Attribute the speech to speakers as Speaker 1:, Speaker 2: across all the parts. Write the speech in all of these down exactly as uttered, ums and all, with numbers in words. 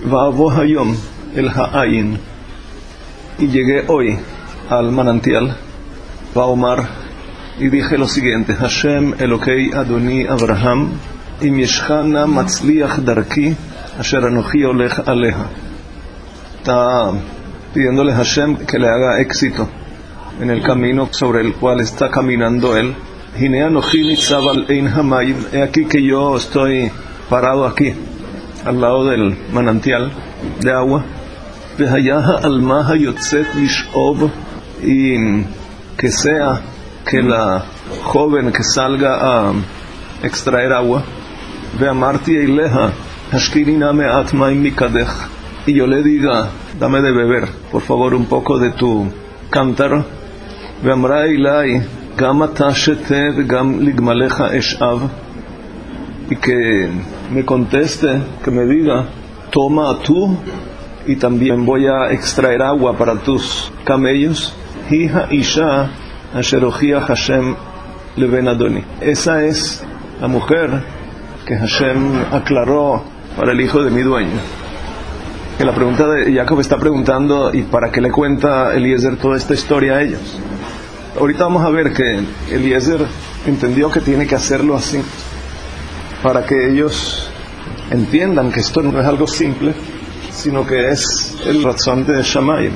Speaker 1: Va'avo hayom el ha'ayin, y llegué hoy al manantial. Va'omar, y dije lo siguiente: Hashem Elokei Adoni Abraham, im yeshchana matzliach darki, asher anochi olech aleja. Está pidiéndole a Hashem que le haga éxito en el camino sobre el cual está caminando él. Hine anochi nitzav al ein hamayim, he aquí que yo estoy parado aquí al lado del manantial de agua. Vehaya alma hayotzet lish'ov, y que sea que la joven que salga a extraer agua. Ve'amarti eileha hashkinina me'at ma'im mikadech, y yo le diga: dame de beber, por favor, un poco de tu cántaro. Ve'amra ilai gam ata shete ve'gam ligmalecha eshav, y que me conteste, que me diga: toma tú, y también voy a extraer agua para tus camellos. Hi ha'isha asher hochia Hashem leben Adoni. Esa es la mujer que Hashem aclaró para el hijo de mi dueño. Que la pregunta de Jacob está preguntando: ¿y para qué le cuenta Eliezer toda esta historia a ellos? Ahorita vamos a ver que Eliezer entendió que tiene que hacerlo así, para que ellos entiendan que esto no es algo simple, sino que es el razón de Shamayim.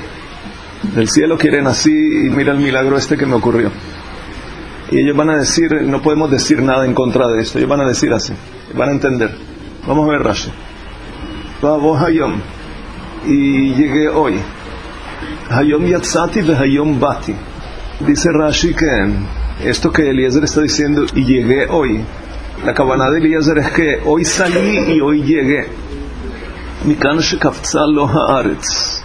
Speaker 1: Del cielo quieren así, y mira el milagro este que me ocurrió. Y ellos van a decir: no podemos decir nada en contra de esto. Ellos van a decir así, van a entender. Vamos a ver Rashi. Va'avo hayom, y llegué hoy. Hayom yatzati vehayom bati. Dice Rashi que esto que Eliezer está diciendo, y llegué hoy, la kavanah de Eliezer es que hoy salí y hoy llegué. Mikan shekafza lo haaretz.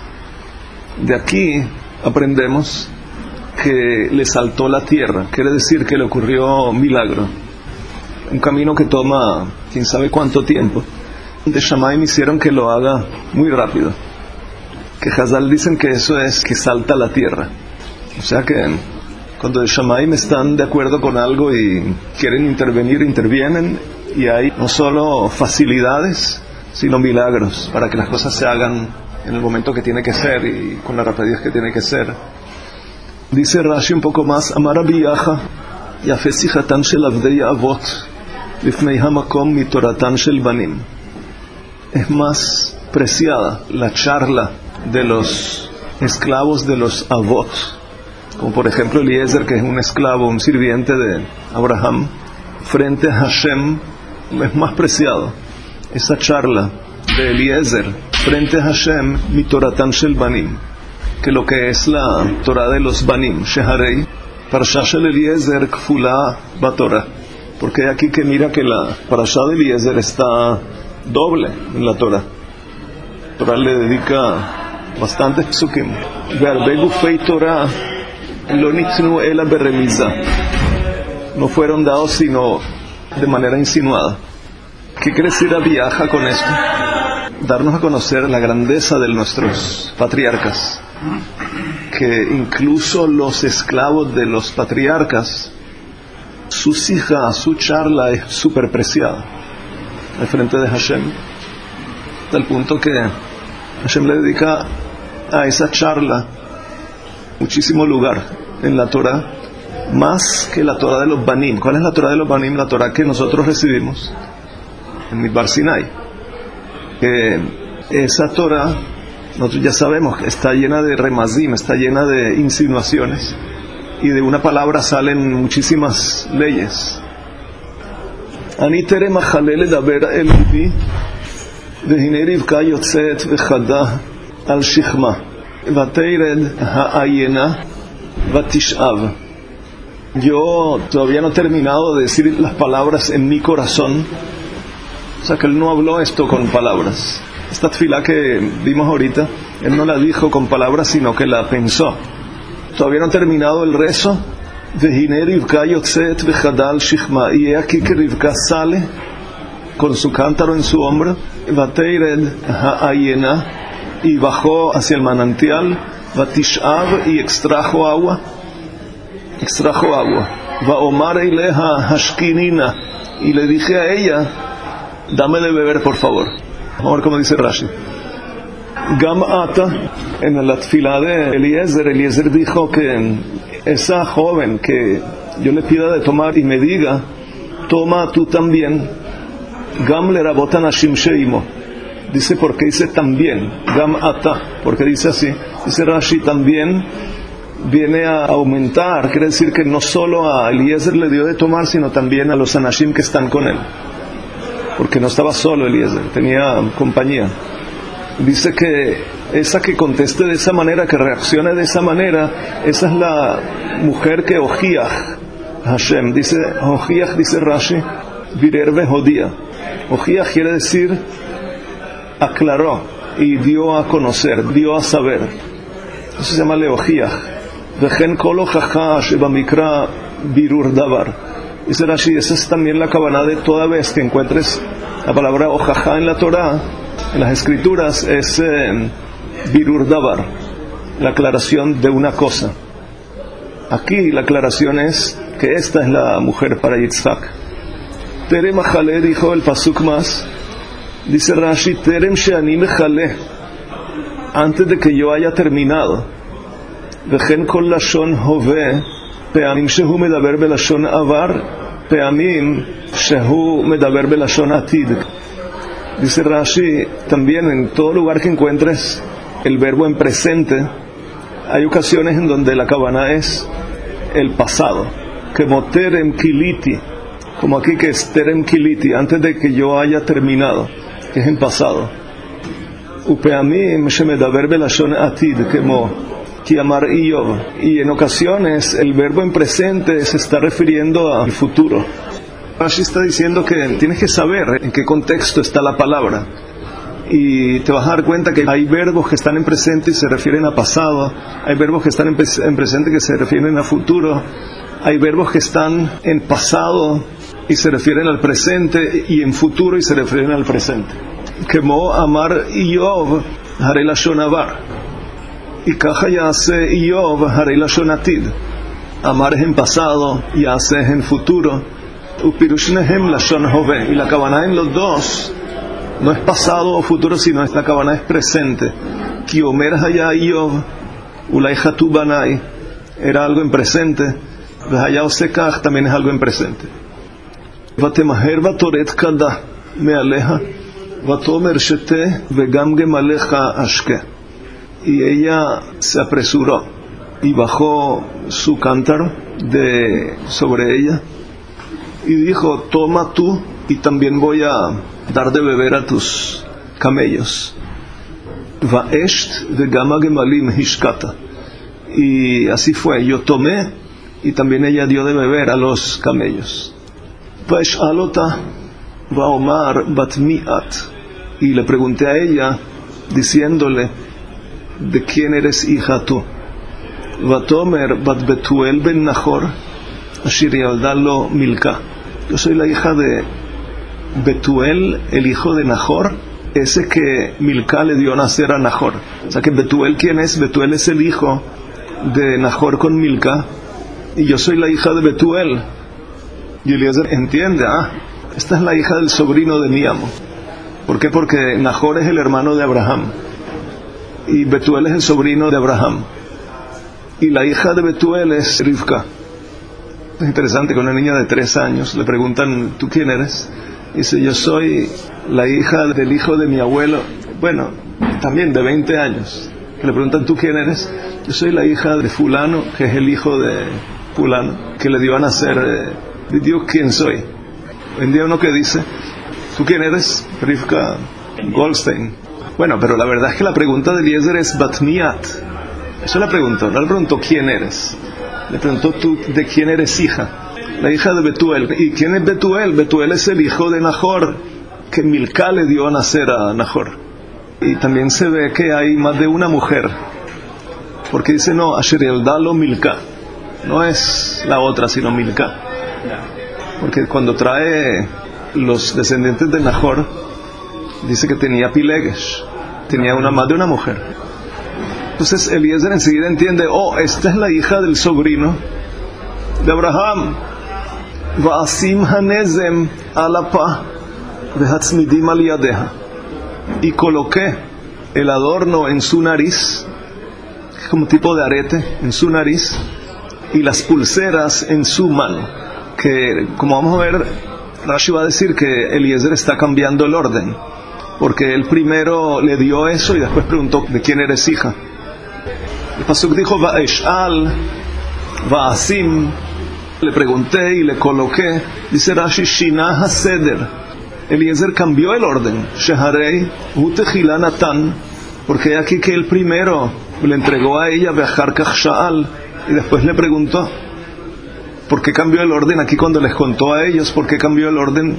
Speaker 1: De aquí aprendemos que le saltó la tierra. Quiere decir que le ocurrió milagro. Un camino que toma quién sabe cuánto tiempo. De Shamayim hicieron que lo haga muy rápido. Que Hazal dicen que eso es que salta la tierra. O sea que cuando de Shamayim están de acuerdo con algo y quieren intervenir, intervienen, y hay no solo facilidades, sino milagros para que las cosas se hagan en el momento que tiene que ser y con la rapidez que tiene que ser. Dice Rashi un poco más: Amar Rabbi Yaha, yafe sichatan shel avdei avot lifnei hamakom mitoratan shel banim. Es más preciada la charla de los esclavos de los avot, como por ejemplo Eliezer, que es un esclavo, un sirviente de Abraham, frente a Hashem. Es más preciado esa charla de Eliezer frente a Hashem, mi Toratan shel Banim, que lo que es la Torah de los Banim, Sheharei, Parashá shel Eliezer kfula batorah, porque hay aquí que mira que la Parashá de Eliezer está doble en la Torah. La Torah le dedica bastantes psukim. Ve'arbe gufei Torah lo nitnu ela beremiza, no fueron dados sino de manera insinuada. ¿Qué quiere decir Rabbi Yaha con esto? Darnos a conocer la grandeza de nuestros patriarcas, que incluso los esclavos de los patriarcas, su hija, su charla es súper preciada al frente de Hashem, tal punto que Hashem le dedica a esa charla muchísimo lugar en la Torah, más que la Torah de los Banim. ¿Cuál es la Torah de los Banim? La Torah que nosotros recibimos en Midbar Sinai. Eh, esa Torah, nosotros ya sabemos, está llena de remazim, está llena de insinuaciones, y de una palabra salen muchísimas leyes. Ani tere machalele daber el libi vehine rivka yotzet vechada al shichma vateired ha'ayena vatishav. Yo todavía no he terminado de decir las palabras en mi corazón. O sea que él no habló esto con palabras. Esta tefilá que vimos ahorita, él no la dijo con palabras, sino que la pensó. Todavía no ha terminado el rezo. Vehine Rivka yotzet vechada al shichma, y he aquí que Rivka sale con su cántaro en su hombro. Vateired ha'ayena, y bajó hacia el manantial. Vatishav, y extrajo agua. Extrajo agua. Va'omar eileha hashkinina, y le dije a ella: dame de beber, por favor. Ahora como dice Rashi. Gam ata, en la tefilá de Eliezer, Eliezer dijo que esa joven que yo le pida de tomar y me diga, toma tú también, Gam le rabotan ashim sheimo. Dice, porque dice también, Gam ata, porque dice así. Dice Rashi, también viene a aumentar, quiere decir que no solo a Eliezer le dio de tomar, sino también a los anashim que están con él. Porque no estaba solo Eliezer, tenía compañía. Dice que esa que conteste de esa manera, que reaccione de esa manera, esa es la mujer que Ojiach Hashem. Dice, Ojiach, dice Rashi, Virer Behodía. Ojiach quiere decir aclaró y dio a conocer, dio a saber. Eso se llama Leojiach. Vejen kolo jaja shebamikra birur davar. Dice Rashi, esa es también la kavanah de toda vez que encuentres la palabra ojaja en la Torah, en las escrituras, es eh, birur davar, la aclaración de una cosa. Aquí la aclaración es que esta es la mujer para Yitzhak. Terem machale, dijo el pasuk más, dice Rashi, terem sheani mechale, antes de que yo haya terminado. Vejen kol lashon hove, peamim shehu medaber belashon avar, peamim shehu medaber belashon atid. Dice Rashi, también en todo lugar que encuentres el verbo en presente, hay ocasiones en donde la kavanah es el pasado, como terem kiliti, como aquí que es terem kiliti, antes de que yo haya terminado, que es en pasado. Upeamim shemedaber belashon atid, como kiamar Iyov. Y en ocasiones el verbo en presente se está refiriendo al futuro. Rashi está diciendo que tienes que saber en qué contexto está la palabra, y te vas a dar cuenta que hay verbos que están en presente y se refieren a pasado, hay verbos que están en, pre- en presente que se refieren a futuro, hay verbos que están en pasado y se refieren al presente, y en futuro y se refieren al presente. Como amar Iyov harei lashon avar, y kaja yase Iyov harei lashon atid. Amar es en pasado, yase es en futuro. Upirusnehem lashon hove, y la kavanah en los dos no es pasado o futuro, sino la kavanah es presente. Ki omer haya Iyov ulai hatu banai, era algo en presente. Vehaya osekach también es algo en presente. Vatemaher vatoret kada mealeja vatomer shete vegam gemaleja ashke. Y ella se apresuró y bajó su cántaro de sobre ella y dijo, toma tú, y también voy a dar de beber a tus camellos. Vaesht vegama gemalim hishkata. Y así fue, yo tomé y también ella dio de beber a los camellos. Vaeshalota vaomar batmiat. Y le pregunté a ella diciéndole, ¿de quién eres hija tú? Vatomer bat Betuel ben Nahor ashir yalda lo Milka. Yo soy la hija de Betuel, el hijo de Nahor, ese que Milka le dio a nacer a Nahor. O sea que Betuel, ¿quién es? Betuel es el hijo de Nahor con Milka, y yo soy la hija de Betuel. Y Eliezer entiende, ah, esta es la hija del sobrino de mi amo. ¿Por qué? Porque Nahor es el hermano de Abraham y Betuel es el sobrino de Abraham, y la hija de Betuel es Rivka. Es interesante que una niña de tres años le preguntan, ¿tú quién eres? Dice, yo soy la hija del hijo de mi abuelo, bueno, también de veinte años. Que le preguntan, ¿tú quién eres? Yo soy la hija de fulano, que es el hijo de fulano, que le dio a nacer. Eh, Dios, ¿quién soy? Hoy en día uno que dice, ¿tú quién eres? Rivka Goldstein. Bueno, pero la verdad es que la pregunta de Eliezer es Batmiat. Eso le preguntó, no le preguntó quién eres. Le preguntó, ¿tú de quién eres hija? La hija de Betuel. ¿Y quién es Betuel? Betuel es el hijo de Nahor, que Milka le dio a nacer a Nahor. Y también se ve que hay más de una mujer, porque dice, no, Asher yalda lo Milka. No es la otra, sino Milka. Porque cuando trae los descendientes de Nahor, dice que tenía Pilegesh, tenía una más de una mujer. Entonces Eliezer enseguida entiende, oh, esta es la hija del sobrino de Abraham. Va'asim hanezem alapa vehatzmidim al yadeha. y coloqué el adorno en su nariz, como tipo de arete en su nariz, y las pulseras en su mano. Que, como vamos a ver, Rashi va a decir que Eliezer está cambiando el orden, porque él primero le dio eso y después preguntó de quién eres hija. El pasuk dijo Va'esh'al Va'asim, le pregunté y le coloqué. Dice Rashi, Shinah HaSeder, Eliezer cambió el orden. Sheharei hu techila natan, porque aquí que él primero le entregó a ella Ve'achar kach sha'al, y después le preguntó. ¿Por qué cambió el orden aquí cuando les contó a ellos? ¿Por qué cambió el orden?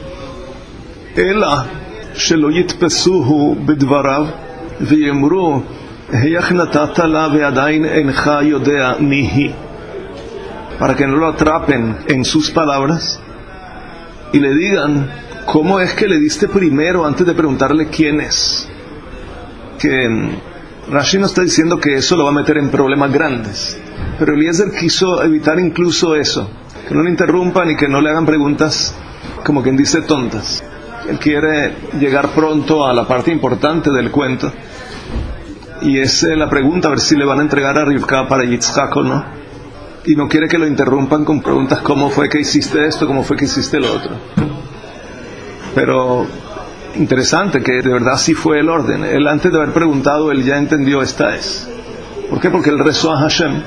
Speaker 1: Ela shelo yitpesuhu bidvarav v'yemru heyach natata la ve'adain encha yodea mihi, para que no lo atrapen en sus palabras y le digan, ¿cómo es que le diste primero antes de preguntarle quién es? Que Rashi nos está diciendo que eso lo va a meter en problemas grandes, pero Eliezer quiso evitar incluso eso, que no le interrumpan y que no le hagan preguntas como quien dice tontas. Él quiere llegar pronto a la parte importante del cuento, y es la pregunta a ver si le van a entregar a Rivka para Yitzhak o no, y no quiere que lo interrumpan con preguntas ¿cómo fue que hiciste esto? ¿Cómo fue que hiciste lo otro? Pero interesante que de verdad sí fue el orden. Él, antes de haber preguntado, él ya entendió esta es. ¿Por qué? Porque él rezó a Hashem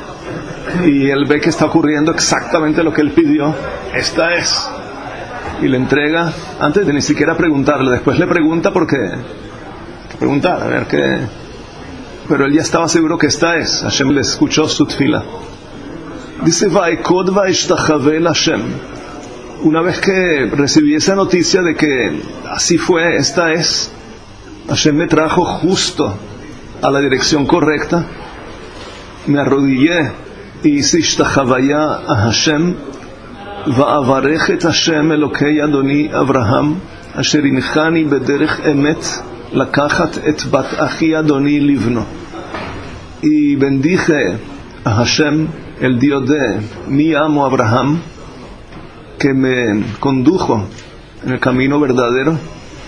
Speaker 1: y él ve que está ocurriendo exactamente lo que él pidió. Esta es. Y le entrega antes de ni siquiera preguntarle. Después le pregunta porque que preguntar, a ver qué. Pero él ya estaba seguro que esta es. Hashem le escuchó su tefila. Dice Vaikod vaishtachavel Hashem. Una vez que recibí esa noticia de que así fue, esta es, Hashem me trajo justo a la dirección correcta, me arrodillé y hice ishtachavaya a Hashem, va'avarech et Hashem Elokei Adoni Abraham, asher inchani bederech emet lakachat et bat achi Adoni livno. Y bendije a Hashem, el Dios de mi amo Abraham, que me condujo en el camino verdadero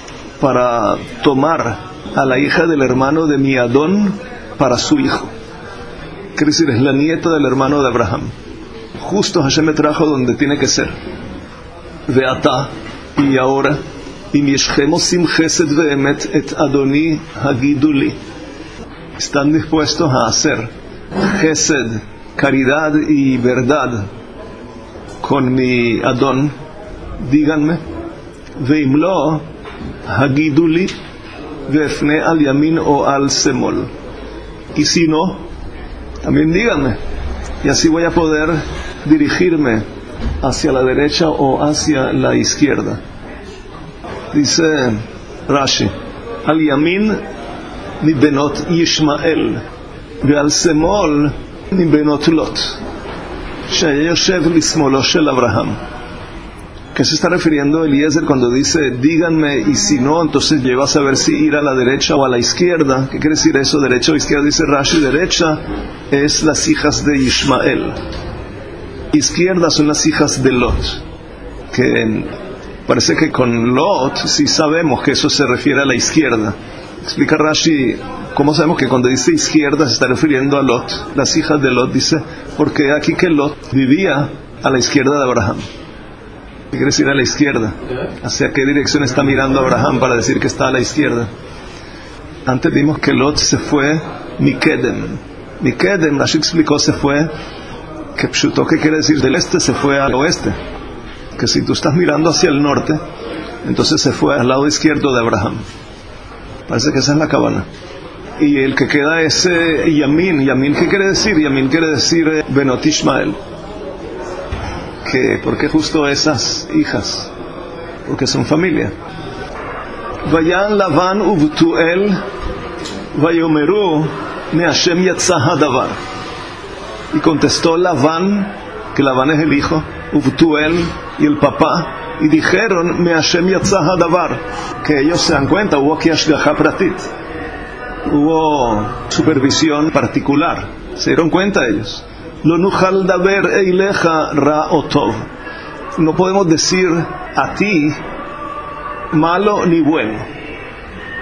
Speaker 1: para tomar a la hija del hermano de mi Adón para su hijo. Quiere decir, es la nieta del hermano de Abraham. Justo Hashem me trajo donde tiene que ser. Veata, y ahora, im yeshchem osim chesed ve'emet et Adoni hagiduli. Están dispuestos a hacer chesed, caridad y verdad con mi Adón, díganme. Veimlo hagiduli ve'efne al yamin o al semol. Y si no, también díganme, y así voy a poder dirigirme hacia la derecha o hacia la izquierda. Dice Rashi, al yamin mi benot Yishmael ve al semol mi benot Lot shaya yoshev lismolo shel Abraham. ¿Qué se está refiriendo Eliezer cuando dice díganme, y si no, entonces lleva a saber si ir a la derecha o a la izquierda? ¿Qué quiere decir eso, derecha o izquierda? Dice Rashi, derecha es las hijas de Ishmael, izquierda son las hijas de Lot, que parece que con Lot sí sabemos que eso se refiere a la izquierda. Explica Rashi, ¿cómo sabemos que cuando dice izquierda se está refiriendo a Lot, las hijas de Lot? Dice, porque aquí que Lot vivía a la izquierda de Abraham. ¿Qué quiere decir a la izquierda? ¿Hacia qué dirección está mirando Abraham para decir que está a la izquierda? Antes vimos que Lot se fue Mikedem. Mikedem, Rashi explicó, se fue, que pshuto, ¿qué quiere decir? Del este se fue al oeste. Que si tú estás mirando hacia el norte, entonces se fue al lado izquierdo de Abraham. Parece que esa es la cabana. Y el que queda es eh, Yamin. Yamin, ¿qué quiere decir? Yamin quiere decir eh, Benot Ishmael. ¿Por qué justo esas hijas? Porque son familia. Vayan Lavan uvtuel vayomeru me Hashem yatza hadavar. Y contestó Lavan, que Lavan es el hijo, uvtuel y el papá, y dijeron me Hashem yatza hadavar, que ellos se dan cuenta, hubo aquí ashgaha pratit, hubo supervisión particular, se dieron cuenta ellos. Lo nuchal daber eileja ra o tov. No podemos decir a ti malo ni bueno.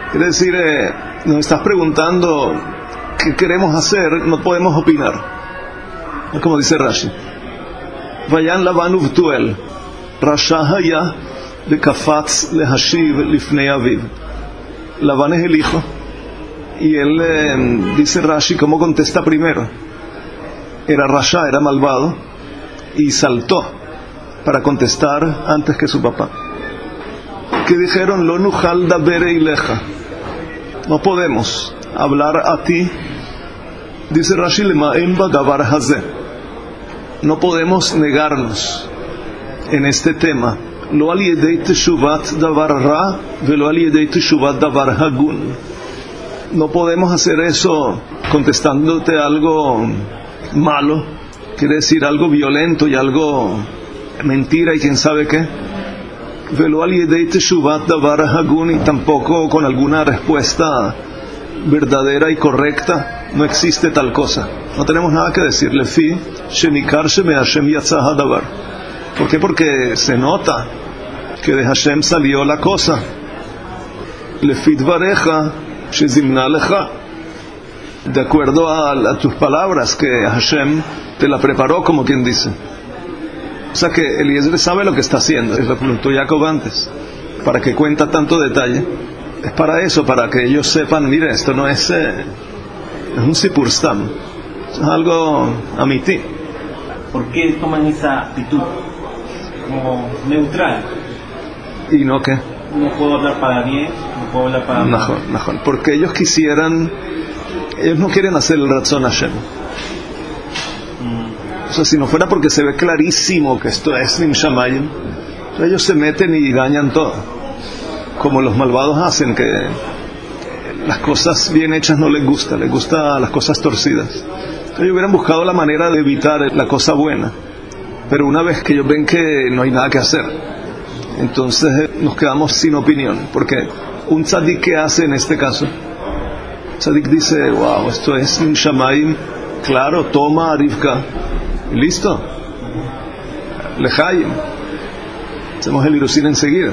Speaker 1: Es decir, eh, nos estás preguntando qué queremos hacer, no podemos opinar. Es como dice Rashi. Vayan Lavan uvtuel, Rasha haya bekafats lehashiv lifnei aviv. Lavan es el hijo, y él eh, dice Rashi cómo contesta primero. Era Rasha, era malvado, y saltó para contestar antes que su papá. Que dijeron, lo nuchal daber eileja, no podemos hablar a ti. Dice Rashi, lema'en badavar hazeh, no podemos negarnos en este tema. Lo al yedei teshuvat davar ra, velo al yedei teshuvat davar hagun. No podemos hacer eso contestándote algo malo, quiere decir algo violento y algo mentira y quién sabe qué. Velo al yedei teshuvat davar hagun, y tampoco con alguna respuesta verdadera y correcta. No existe tal cosa, no tenemos nada que decir. Lefi shenikar sheme Hashem yatzah hadavar. ¿Por qué? Porque se nota que de Hashem salió la cosa. Lefi dvareja shezimna lecha, de acuerdo a, a tus palabras que Hashem te la preparó, como quien dice. O sea que Eliezer sabe lo que está haciendo. Es lo que preguntó Jacob antes. ¿Para qué cuenta tanto detalle? Es para eso, para que ellos sepan, mire, esto no es, eh, es un sipur stam, es algo amití.
Speaker 2: ¿Por qué toman esa actitud como neutral?
Speaker 1: ¿Y no qué?
Speaker 2: No puedo hablar para bien, no puedo hablar para mal.
Speaker 1: Najón, najón. Porque ellos quisieran, ellos no quieren hacer el Ratzon Hashem. O sea, si no fuera porque se ve clarísimo que esto es Nim Shamayim, ellos se meten y dañan todo, como los malvados hacen, que las cosas bien hechas no les gusta, les gustan las cosas torcidas. Entonces ellos hubieran buscado la manera de evitar la cosa buena, pero una vez que ellos ven que no hay nada que hacer, entonces nos quedamos sin opinión. Porque un tzadik, ¿qué hace en este caso? Tzadik dice, wow, esto es Nim Shamayim, claro, toma a Rivka, y listo, Lejaim, hacemos el Irusin enseguida.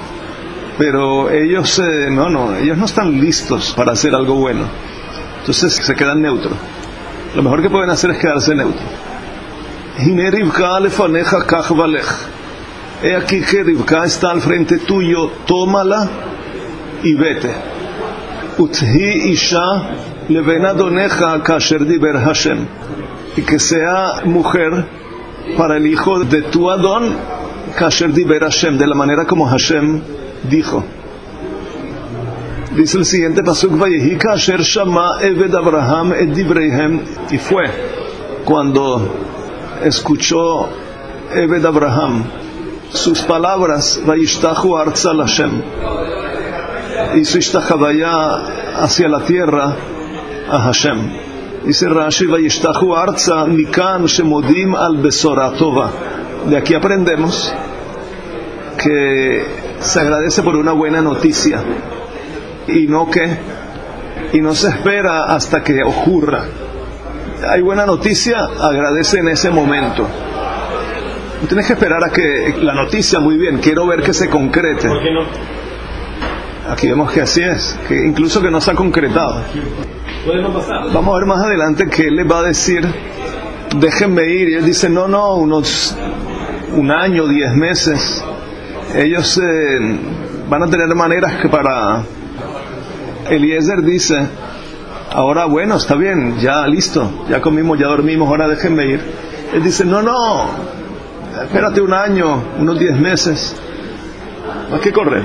Speaker 1: Pero ellos eh, no, no, ellos no están listos para hacer algo bueno, entonces se quedan neutros. Lo mejor que pueden hacer es quedarse neutros. Hine Rivka lefaneja kach valech, he aquí que Rivka está al frente tuyo, tómala y vete. Uthi isha leven adoneja kasher diber Hashem, y que sea mujer para el hijo de tu Adón, kasher diber Hashem, de la manera como Hashem dijo. Dice el siguiente pasuk, vayehi kasher shama eved Abraham et divreihem, y fue cuando escuchó Eved Abraham sus palabras, vayishtachu arza Hashem, y su ishtachavaya hacia la tierra a Hashem. Dice Rashi, vayishtachu arza mikan shemodim al besora tova. De aquí aprendemos que se agradece por una buena noticia, y no que y no se espera hasta que ocurra. Hay buena noticia, agradece en ese momento. No tienes que esperar a que la noticia, muy bien, quiero ver que se concrete.
Speaker 2: ¿Por qué no?
Speaker 1: Aquí vemos que así es, que incluso que no se ha concretado.
Speaker 2: Puede no pasar.
Speaker 1: Vamos a ver más adelante que él les va a decir, déjenme ir, y él dice, no, no, unos un año, diez meses. Ellos eh, van a tener maneras que para... Eliezer dice, ahora bueno, está bien, ya listo, ya comimos, ya dormimos, ahora déjenme ir. Él dice, no, no, espérate un año, unos diez meses, no hay que correr.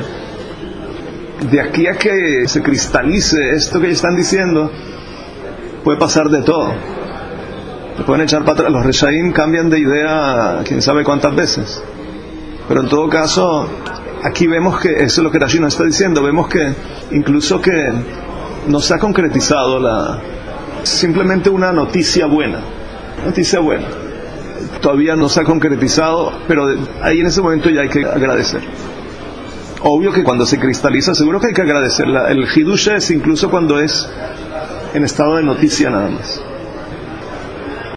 Speaker 1: De aquí a que se cristalice esto que están diciendo, puede pasar de todo. Le pueden echar para atrás. Los reshaim cambian de idea quién sabe cuántas veces. Pero en todo caso, aquí vemos que eso es lo que Rashi nos está diciendo. Vemos que incluso que no se ha concretizado la, simplemente una noticia buena. Noticia buena. Todavía no se ha concretizado, pero ahí en ese momento ya hay que agradecer. Obvio que cuando se cristaliza, seguro que hay que agradecer. El hidush es incluso cuando es en estado de noticia nada más.